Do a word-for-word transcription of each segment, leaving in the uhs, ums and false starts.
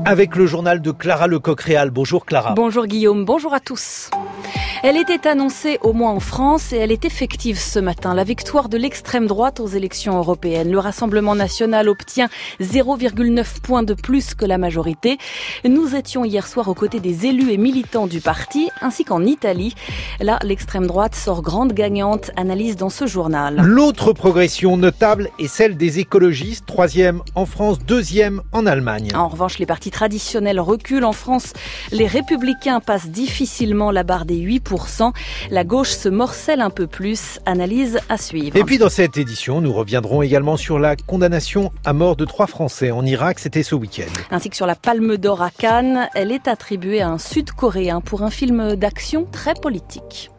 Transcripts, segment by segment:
Avec le journal de Clara Lecoq-Réal. Bonjour Clara. Bonjour Guillaume, bonjour à tous. Elle était annoncée au moins en France et elle est effective ce matin. La victoire de l'extrême droite aux élections européennes. Le Rassemblement national obtient zéro virgule neuf points de plus que la majorité. Nous étions hier soir aux côtés des élus et militants du parti, ainsi qu'en Italie. Là, l'extrême droite sort grande gagnante, analyse dans ce journal. L'autre progression notable est celle des écologistes, troisième en France, deuxième en Allemagne. En revanche, les partis traditionnels reculent. En France, les Républicains passent difficilement la barre des huit pour cent. La gauche se morcelle un peu plus. Analyse à suivre. Et puis dans cette édition, nous reviendrons également sur la condamnation à mort de trois Français en Irak. C'était ce week-end. Ainsi que sur la Palme d'Or à Cannes. Elle est attribuée à un Sud-Coréen pour un film d'action très politique.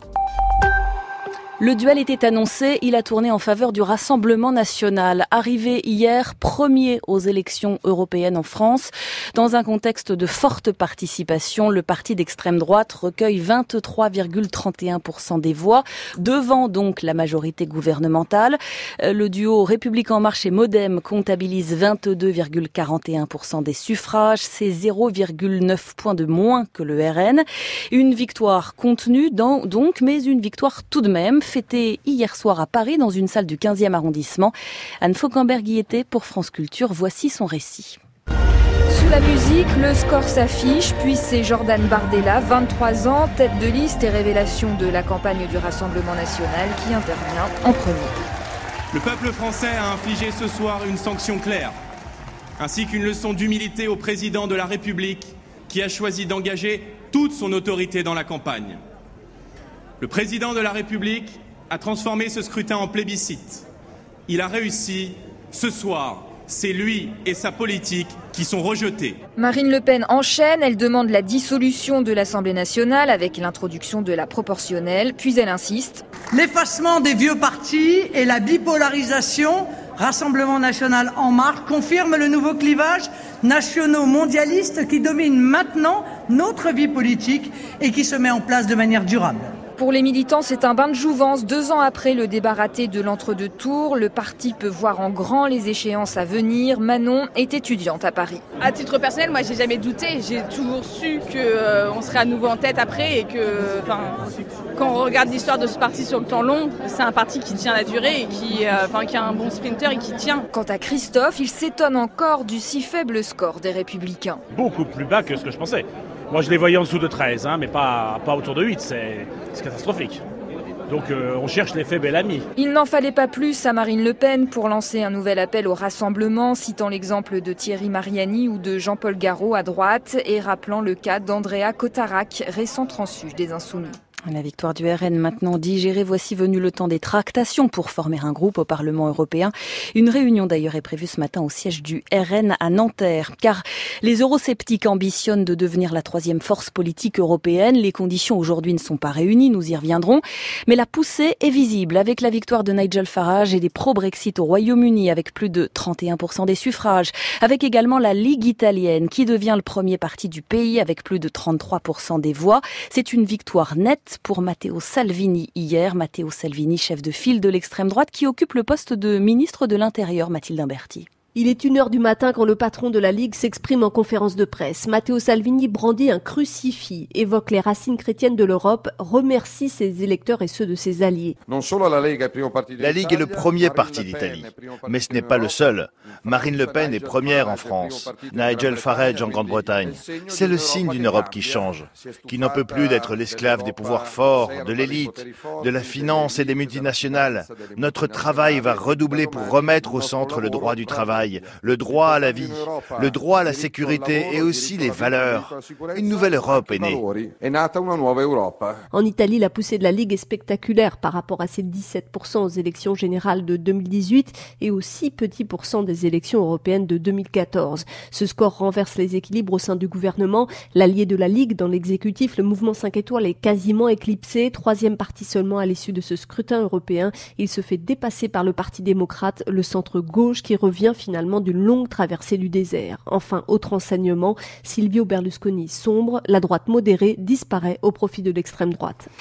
Le duel était annoncé, il a tourné en faveur du Rassemblement national. Arrivé hier, premier aux élections européennes en France. Dans un contexte de forte participation, le parti d'extrême droite recueille vingt-trois virgule trente et un pour cent des voix, devant donc la majorité gouvernementale. Le duo République en marche et Modem comptabilise vingt-deux virgule quarante et un pour cent des suffrages. C'est zéro virgule neuf points de moins que le R N. Une victoire contenue dans, donc, mais une victoire tout de même. Fêté hier soir à Paris dans une salle du quinzième arrondissement. Anne Fauquembert y était pour France Culture. Voici son récit. Sous la musique, le score s'affiche, puis c'est Jordan Bardella, vingt-trois ans, tête de liste et révélation de la campagne du Rassemblement national qui intervient en premier. Le peuple français a infligé ce soir une sanction claire, ainsi qu'une leçon d'humilité au président de la République qui a choisi d'engager toute son autorité dans la campagne. Le président de la République a transformé ce scrutin en plébiscite. Il a réussi. Ce soir, c'est lui et sa politique qui sont rejetés. Marine Le Pen enchaîne. Elle demande la dissolution de l'Assemblée nationale avec l'introduction de la proportionnelle. Puis elle insiste. L'effacement des vieux partis et la bipolarisation, Rassemblement national en marche, confirment le nouveau clivage nationaux-mondialiste qui domine maintenant notre vie politique et qui se met en place de manière durable. Pour les militants, c'est un bain de jouvence. Deux ans après le débat raté de l'entre-deux tours, le parti peut voir en grand les échéances à venir. Manon est étudiante à Paris. À titre personnel, moi, j'ai jamais douté. J'ai toujours su qu'on euh, serait à nouveau en tête après et que, enfin, quand on regarde l'histoire de ce parti sur le temps long, c'est un parti qui tient la durée et qui, euh, enfin, qui a un bon sprinter et qui tient. Quant à Christophe, il s'étonne encore du si faible score des Républicains. Beaucoup plus bas que ce que je pensais. Moi, je les voyais en dessous de treize, hein, mais pas, pas autour de huit, c'est, c'est catastrophique. Donc euh, on cherche l'effet Bellamy. Il n'en fallait pas plus à Marine Le Pen pour lancer un nouvel appel au rassemblement, citant l'exemple de Thierry Mariani ou de Jean-Paul Garot à droite et rappelant le cas d'Andrea Cotarac, récent transfuge des Insoumis. La victoire du R N maintenant digérée, voici venu le temps des tractations pour former un groupe au Parlement européen. Une réunion d'ailleurs est prévue ce matin au siège du R N à Nanterre. Car les eurosceptiques ambitionnent de devenir la troisième force politique européenne. Les conditions aujourd'hui ne sont pas réunies, nous y reviendrons. Mais la poussée est visible avec la victoire de Nigel Farage et des pro-Brexit au Royaume-Uni avec plus de trente et un pour cent des suffrages. Avec également la Ligue italienne qui devient le premier parti du pays avec plus de trente-trois pour cent des voix. C'est une victoire nette pour Matteo Salvini hier. Matteo Salvini, chef de file de l'extrême droite, qui occupe le poste de ministre de l'Intérieur, Mathilde Imberti. Il est une heure du matin quand le patron de la Ligue s'exprime en conférence de presse. Matteo Salvini brandit un crucifix, évoque les racines chrétiennes de l'Europe, remercie ses électeurs et ceux de ses alliés. La Ligue est le premier parti d'Italie, mais ce n'est pas le seul. Marine Le Pen est première en France, Nigel Farage en Grande-Bretagne. C'est le signe d'une Europe qui change, qui n'en peut plus d'être l'esclave des pouvoirs forts, de l'élite, de la finance et des multinationales. Notre travail va redoubler pour remettre au centre le droit du travail, le droit à la vie, le droit à la sécurité et aussi les valeurs. Une nouvelle Europe est née. En Italie, la poussée de la Ligue est spectaculaire par rapport à ses dix-sept pour cent aux élections générales de deux mille dix-huit et aux six petits pourcents des élections européennes de deux mille quatorze. Ce score renverse les équilibres au sein du gouvernement. L'allié de la Ligue dans l'exécutif, le mouvement cinq étoiles, est quasiment éclipsé. Troisième parti seulement à l'issue de ce scrutin européen. Il se fait dépasser par le Parti démocrate, le centre-gauche qui revient finalement d'une longue traversée du désert. Enfin, autre enseignement, Silvio Berlusconi sombre, la droite modérée disparaît au profit de l'extrême droite.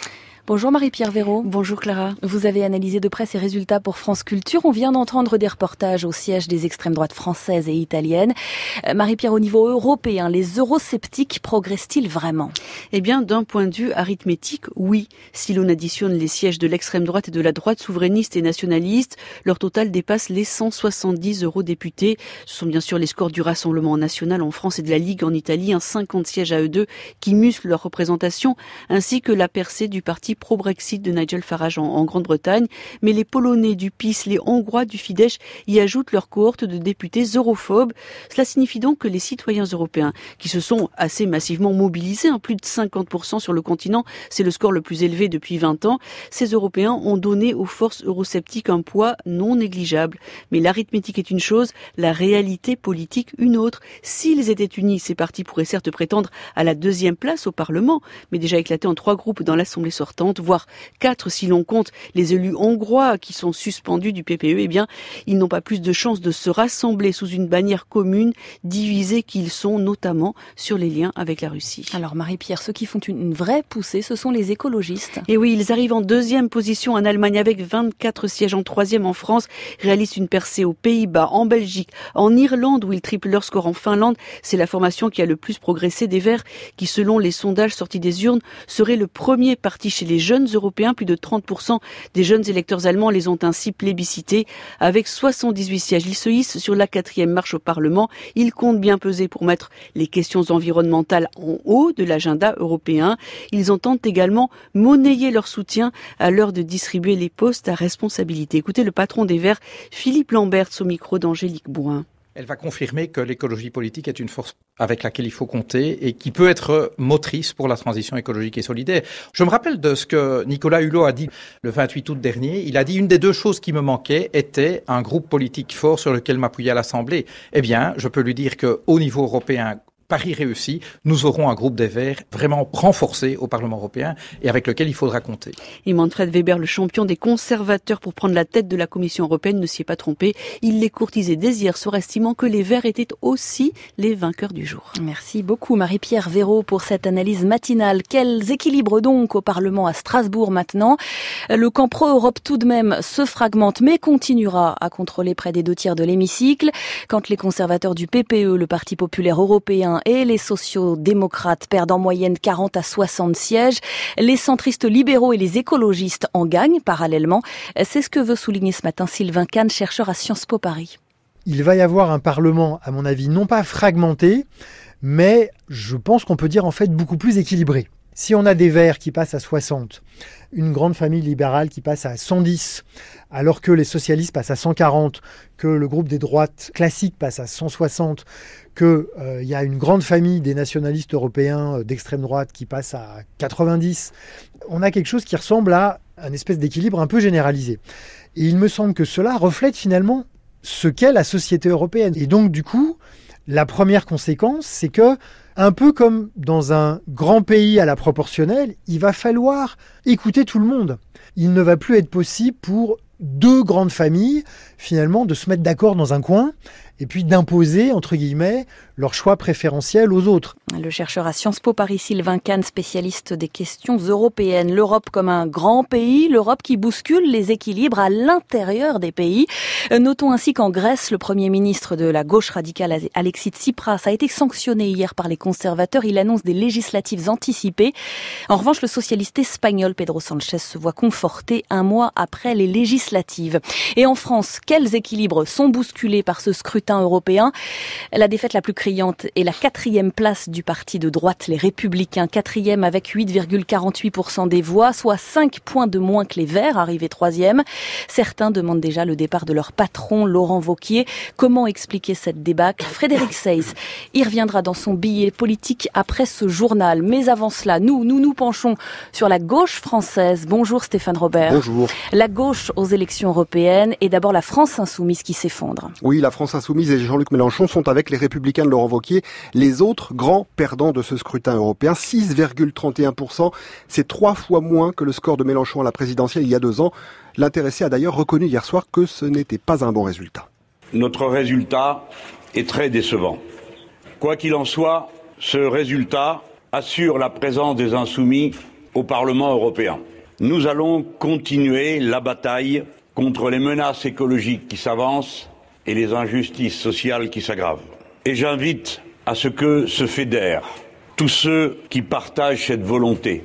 Bonjour Marie-Pierre Véraud. Bonjour Clara. Vous avez analysé de près ces résultats pour France Culture. On vient d'entendre des reportages au siège des extrêmes droites françaises et italiennes. Euh, Marie-Pierre, au niveau européen, les eurosceptiques progressent-ils vraiment ? Eh bien, d'un point de vue arithmétique, oui. Si l'on additionne les sièges de l'extrême droite et de la droite souverainiste et nationaliste, leur total dépasse les cent soixante-dix eurodéputés. Ce sont bien sûr les scores du Rassemblement national en France et de la Ligue en Italie, un cinquante sièges à eux deux qui musclent leur représentation, ainsi que la percée du parti pro-Brexit de Nigel Farage en, en Grande-Bretagne. Mais les Polonais du P I S, les Hongrois du Fidesz y ajoutent leur cohorte de députés europhobes. Cela signifie donc que les citoyens européens, qui se sont assez massivement mobilisés, hein, plus de cinquante pour cent sur le continent, c'est le score le plus élevé depuis vingt ans, ces Européens ont donné aux forces eurosceptiques un poids non négligeable. Mais l'arithmétique est une chose, la réalité politique une autre. S'ils étaient unis, ces partis pourraient certes prétendre à la deuxième place au Parlement, mais déjà éclatés en trois groupes dans l'Assemblée sortante, voire quatre si l'on compte les élus hongrois qui sont suspendus du P P E, eh bien, ils n'ont pas plus de chances de se rassembler sous une bannière commune, divisés qu'ils sont notamment sur les liens avec la Russie. Alors Marie-Pierre, ceux qui font une vraie poussée, ce sont les écologistes. Et oui, ils arrivent en deuxième position en Allemagne avec vingt-quatre sièges, en troisième en France, réalisent une percée aux Pays-Bas, en Belgique, en Irlande où ils triplent leur score, en Finlande. C'est la formation qui a le plus progressé des Verts, qui selon les sondages sortis des urnes, serait le premier parti chez les jeunes européens. Plus de trente pour cent des jeunes électeurs allemands les ont ainsi plébiscités. Avec soixante-dix-huit sièges, ils se hissent sur la quatrième marche au Parlement. Ils comptent bien peser pour mettre les questions environnementales en haut de l'agenda européen. Ils entendent également monnayer leur soutien à l'heure de distribuer les postes à responsabilité. Écoutez le patron des Verts, Philippe Lamberts, au micro d'Angélique Bouin. Elle va confirmer que l'écologie politique est une force avec laquelle il faut compter et qui peut être motrice pour la transition écologique et solidaire. Je me rappelle de ce que Nicolas Hulot a dit le vingt-huit août dernier. Il a dit une des deux choses qui me manquaient était un groupe politique fort sur lequel m'appuyer à l'Assemblée. Eh bien, je peux lui dire qu'au niveau européen, Paris réussi, nous aurons un groupe des Verts vraiment renforcé au Parlement européen et avec lequel il faudra compter. Et Manfred Weber, le champion des conservateurs pour prendre la tête de la Commission européenne, ne s'y est pas trompé. Il les courtisait dès hier soir, estimant que les Verts étaient aussi les vainqueurs du jour. Merci beaucoup Marie-Pierre Véraud pour cette analyse matinale. Quels équilibres donc au Parlement à Strasbourg maintenant ? Le camp pro-Europe tout de même se fragmente mais continuera à contrôler près des deux tiers de l'hémicycle. Quand les conservateurs du P P E, le Parti populaire européen, et les sociaux-démocrates perdent en moyenne quarante à soixante sièges. Les centristes libéraux et les écologistes en gagnent parallèlement. C'est ce que veut souligner ce matin Sylvain Kahn, chercheur à Sciences Po Paris. Il va y avoir un Parlement, à mon avis, non pas fragmenté, mais je pense qu'on peut dire en fait beaucoup plus équilibré. Si on a des Verts qui passent à soixante, une grande famille libérale qui passe à cent dix, alors que les socialistes passent à cent quarante, que le groupe des droites classiques passe à cent soixante, qu'il euh, y a une grande famille des nationalistes européens euh, d'extrême droite qui passe à quatre-vingt-dix, on a quelque chose qui ressemble à un espèce d'équilibre un peu généralisé. Et il me semble que cela reflète finalement ce qu'est la société européenne. Et donc du coup, la première conséquence, c'est que, un peu comme dans un grand pays à la proportionnelle, il va falloir écouter tout le monde. Il ne va plus être possible pour deux grandes familles, finalement, de se mettre d'accord dans un coin et puis d'imposer, entre guillemets, leur choix préférentiel aux autres. Le chercheur à Sciences Po Paris, Sylvain Kahn, spécialiste des questions européennes. L'Europe comme un grand pays, l'Europe qui bouscule les équilibres à l'intérieur des pays. Notons ainsi qu'en Grèce, le Premier ministre de la gauche radicale, Alexis Tsipras, a été sanctionné hier par les conservateurs. Il annonce des législatives anticipées. En revanche, le socialiste espagnol Pedro Sánchez se voit conforté un mois après les législatives. Et en France, quels équilibres sont bousculés par ce scrutin européen? La défaite la plus criante est la quatrième place du parti de droite, les Républicains, quatrième avec huit virgule quarante-huit pour cent des voix, soit cinq points de moins que les Verts, arrivés troisième. Certains demandent déjà le départ de leur patron, Laurent Wauquiez. Comment expliquer cette débâcle? Frédéric Seyss y reviendra dans son billet politique après ce journal. Mais avant cela, nous, nous nous penchons sur la gauche française. Bonjour Stéphane Robert. Bonjour. La gauche aux élections européennes et d'abord la France insoumise qui s'effondre. Oui, la France insoumise et Jean-Luc Mélenchon sont avec les Républicains de Laurent Wauquiez les autres grands perdants de ce scrutin européen. six virgule trente et un pour cent, c'est trois fois moins que le score de Mélenchon à la présidentielle il y a deux ans. L'intéressé a d'ailleurs reconnu hier soir que ce n'était pas un bon résultat. Notre résultat est très décevant. Quoi qu'il en soit, ce résultat assure la présence des Insoumis au Parlement européen. Nous allons continuer la bataille contre les menaces écologiques qui s'avancent et les injustices sociales qui s'aggravent. Et j'invite à ce que se fédèrent tous ceux qui partagent cette volonté.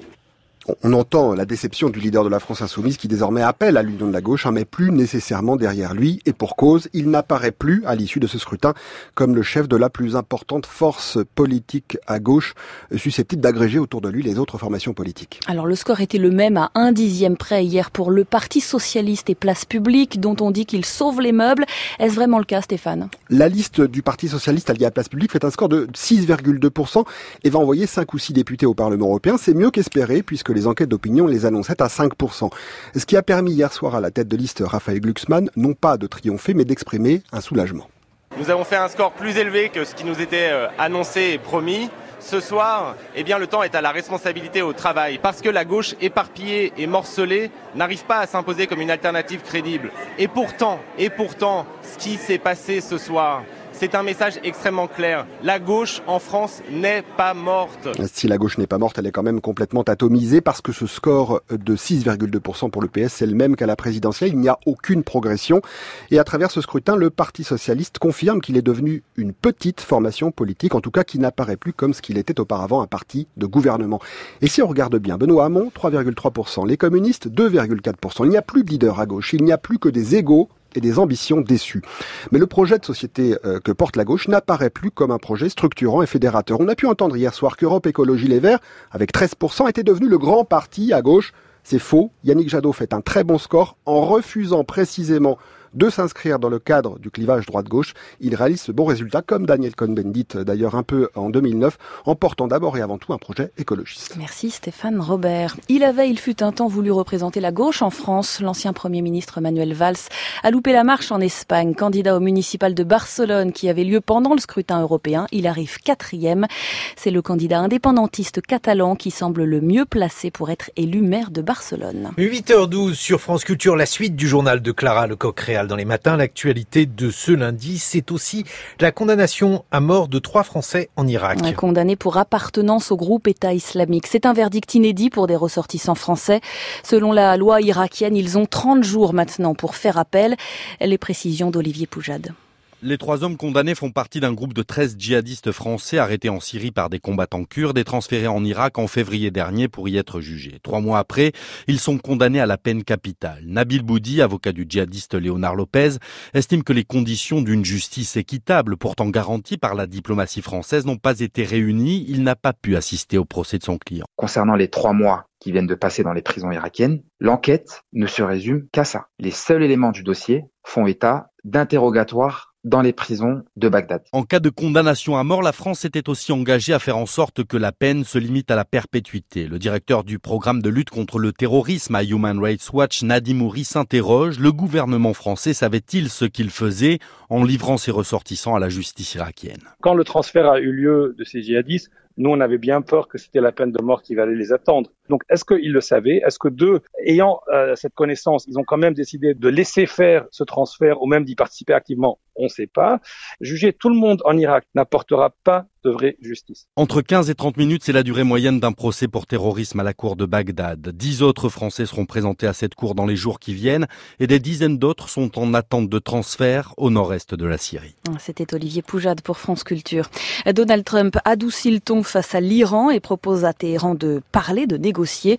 On entend la déception du leader de la France insoumise qui désormais appelle à l'union de la gauche, mais plus nécessairement derrière lui. Et pour cause, il n'apparaît plus à l'issue de ce scrutin comme le chef de la plus importante force politique à gauche, susceptible d'agréger autour de lui les autres formations politiques. Alors le score était le même à un dixième près hier pour le Parti socialiste et Place publique, dont on dit qu'il sauve les meubles. Est-ce vraiment le cas, Stéphane ? La liste du Parti socialiste allié à Place publique fait un score de six virgule deux pour cent et va envoyer cinq ou six députés au Parlement européen. C'est mieux qu'espéré puisque les enquêtes d'opinion les annonçaient à cinq pour cent. Ce qui a permis hier soir à la tête de liste Raphaël Glucksmann, non pas de triompher, mais d'exprimer un soulagement. Nous avons fait un score plus élevé que ce qui nous était annoncé et promis. Ce soir, eh bien, le temps est à la responsabilité au travail, parce que la gauche éparpillée et morcelée n'arrive pas à s'imposer comme une alternative crédible. Et pourtant, et pourtant, ce qui s'est passé ce soir, c'est un message extrêmement clair. La gauche en France n'est pas morte. Si la gauche n'est pas morte, elle est quand même complètement atomisée parce que ce score de six virgule deux pour cent pour le P S, c'est le même qu'à la présidentielle. Il n'y a aucune progression. Et à travers ce scrutin, le Parti socialiste confirme qu'il est devenu une petite formation politique, en tout cas qui n'apparaît plus comme ce qu'il était auparavant, un parti de gouvernement. Et si on regarde bien, Benoît Hamon, trois virgule trois pour cent. Les communistes, deux virgule quatre pour cent. Il n'y a plus de leader à gauche. Il n'y a plus que des égos et des ambitions déçues. Mais le projet de société euh, que porte la gauche n'apparaît plus comme un projet structurant et fédérateur. On a pu entendre hier soir qu'Europe Écologie Les Verts, avec treize pour cent, était devenu le grand parti à gauche. C'est faux. Yannick Jadot fait un très bon score en refusant précisément de s'inscrire dans le cadre du clivage droite-gauche. Il réalise ce bon résultat, comme Daniel Cohn-Bendit, d'ailleurs un peu en deux mille neuf, en portant d'abord et avant tout un projet écologiste. Merci Stéphane Robert. Il avait, il fut un temps voulu représenter la gauche en France. L'ancien Premier ministre Manuel Valls a loupé la marche en Espagne. Candidat au municipal de Barcelone qui avait lieu pendant le scrutin européen, il arrive quatrième. C'est le candidat indépendantiste catalan qui semble le mieux placé pour être élu maire de Barcelone. huit heures douze sur France Culture, la suite du journal de Clara Lecoq-Réal. Dans les matins, l'actualité de ce lundi, c'est aussi la condamnation à mort de trois Français en Irak. Condamnés pour appartenance au groupe État islamique. C'est un verdict inédit pour des ressortissants français. Selon la loi irakienne, ils ont trente jours maintenant pour faire appel. Les précisions d'Olivier Poujade. Les trois hommes condamnés font partie d'un groupe de treize djihadistes français arrêtés en Syrie par des combattants kurdes et transférés en Irak en février dernier pour y être jugés. Trois mois après, ils sont condamnés à la peine capitale. Nabil Boudi, avocat du djihadiste Léonard Lopez, estime que les conditions d'une justice équitable, pourtant garantie par la diplomatie française, n'ont pas été réunies. Il n'a pas pu assister au procès de son client. Concernant les trois mois qui viennent de passer dans les prisons irakiennes, l'enquête ne se résume qu'à ça. Les seuls éléments du dossier font état d'interrogatoires dans les prisons de Bagdad. En cas de condamnation à mort, la France s'était aussi engagée à faire en sorte que la peine se limite à la perpétuité. Le directeur du programme de lutte contre le terrorisme à Human Rights Watch, Nadim Mouri, s'interroge. Le gouvernement français savait-il ce qu'il faisait en livrant ses ressortissants à la justice irakienne? Quand le transfert a eu lieu de ces djihadistes, nous, on avait bien peur que c'était la peine de mort qui allait les attendre. Donc, est-ce qu'ils le savaient? Est-ce que d'eux, ayant euh, cette connaissance, ils ont quand même décidé de laisser faire ce transfert ou même d'y participer activement? On ne sait pas. Juger tout le monde en Irak n'apportera pas de vraie justice. Entre quinze et trente minutes, c'est la durée moyenne d'un procès pour terrorisme à la cour de Bagdad. Dix autres Français seront présentés à cette cour dans les jours qui viennent et des dizaines d'autres sont en attente de transfert au nord-est de la Syrie. C'était Olivier Poujade pour France Culture. Donald Trump adoucit le ton face à l'Iran et propose à Téhéran de parler, de négocier.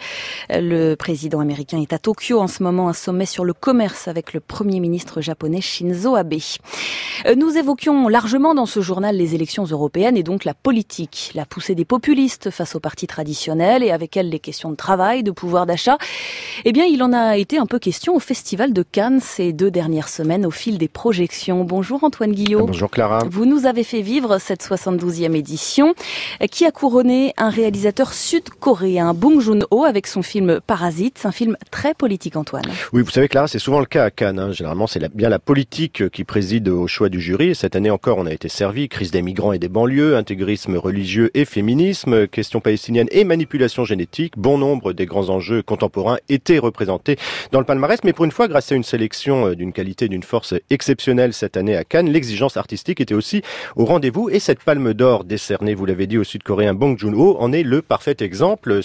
Le président américain est à Tokyo en ce moment, un sommet sur le commerce avec le premier ministre japonais Shinzo Abe. Nous évoquions largement dans ce journal les élections européennes et donc la politique, la poussée des populistes face aux partis traditionnels et avec elles les questions de travail, de pouvoir d'achat. Eh bien, il en a été un peu question au Festival de Cannes ces deux dernières semaines au fil des projections. Bonjour Antoine Guillot. Bonjour Clara. Vous nous avez fait vivre cette soixante-douzième édition qui a couronné un réalisateur sud-coréen, Bong Joon-ho, avec son film Parasite. C'est un film très politique, Antoine. Oui, vous savez Clara, c'est souvent le cas à Cannes. Hein. Généralement, c'est la, bien la politique qui préside au choix du jury. Et cette année encore, on a été servi. Crise des migrants et des banlieues, intégrisme religieux et féminisme, question palestinienne et manipulation génétique. Bon nombre des grands enjeux contemporains étaient représentés dans le palmarès. Mais pour une fois, grâce à une sélection d'une qualité, d'une force exceptionnelle cette année à Cannes, l'exigence artistique était aussi au rendez-vous. Et cette palme d'or décernée, vous l'avez dit, au Sud-Coréen Bong Joon-ho en est le parfait exemple. Sur le papier,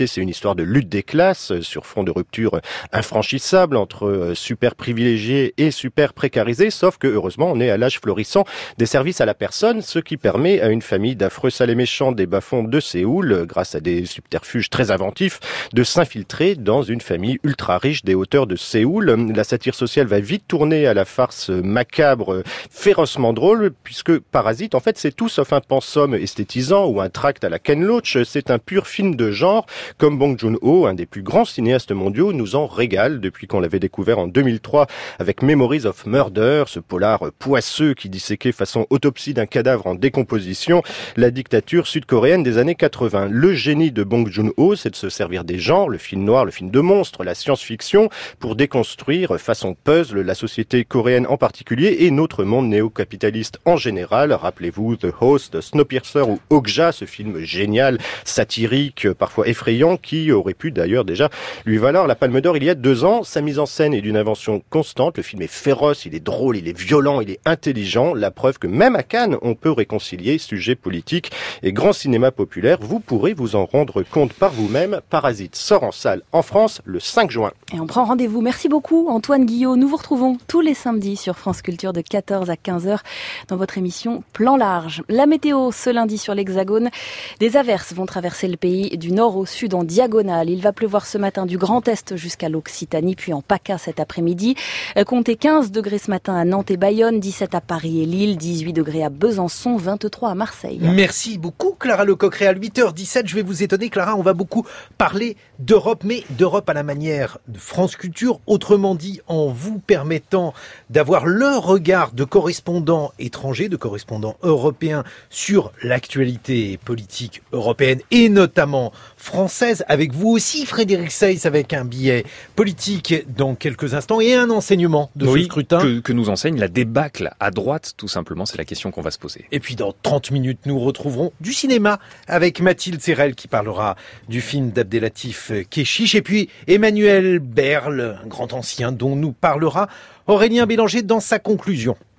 réalité, c'est une histoire de lutte des classes sur fond de rupture infranchissable entre super privilégiés et super précarisés, sauf que, heureusement, on est à l'âge florissant des services à la personne, ce qui permet à une famille d'affreux sales et méchants des bas-fonds de Séoul, grâce à des subterfuges très inventifs, de s'infiltrer dans une famille ultra riche des hauteurs de Séoul. La satire sociale va vite tourner à la farce macabre, férocement drôle, puisque Parasite, en fait, c'est tout sauf un pensum esthétisant ou un tract à la Ken Loach. C'est un pur film de genre, comme Bong Joon-ho, un des plus grands cinéastes mondiaux, nous en régale depuis qu'on l'avait découvert en deux mille trois avec Memories of Murder, ce polar poisseux qui disséquait façon autopsie d'un cadavre en décomposition la dictature sud-coréenne des années quatre-vingts. Le génie de Bong Joon-ho, c'est de se servir des genres, le film noir, le film de monstre, la science-fiction, pour déconstruire façon puzzle la société coréenne en particulier et notre monde néo-capitaliste en général. Rappelez-vous The Host, Snowpiercer ou Okja, ce film génial, satirique, parfois effrayant, qui aurait pu d'ailleurs déjà lui valoir la Palme d'Or il y a deux ans. Sa mise en scène est d'une invention constante. Le film est féroce, il est drôle, il est violent, il est intelligent. La preuve que même à Cannes, on peut réconcilier sujet politique et grand cinéma populaire. Vous pourrez vous en rendre compte par vous-même. Parasite sort en salle en France le cinq juin. Et on prend rendez-vous. Merci beaucoup Antoine Guillot. Nous vous retrouvons tous les samedis sur France Culture de quatorze à quinze heures dans votre émission Plan Large. La météo ce lundi sur l'Hexagone. Des averses vont traverser le pays du nord au sud en diagonale. Il va pleuvoir ce matin du Grand Est jusqu'à l'Occitanie, puis en PACA cet après-midi. Comptez quinze degrés ce matin à Nantes et Bayonne, dix-sept à Paris et Lille, dix-huit degrés à Besançon, vingt-trois à Marseille. Merci beaucoup Clara Lecoq. À huit heures dix-sept, je vais vous étonner Clara, on va beaucoup parler d'Europe, mais d'Europe à la manière de France Culture, autrement dit en vous permettant d'avoir le regard de correspondants étrangers, de correspondants européens sur l'actualité politique européenne et notamment française. Avec vous aussi Frédéric Seyss avec un billet politique dans quelques instants et un enseignement de oui, ce scrutin. Que, que nous enseigne la débâcle à droite, tout simplement, c'est la question qu'on va se poser. Et puis dans trente minutes, nous retrouverons du cinéma avec Mathilde Serrel qui parlera du film d'Abdelatif Kechiche et puis Emmanuel Berle, un grand ancien dont nous parlera Aurélien Bélanger dans sa conclusion.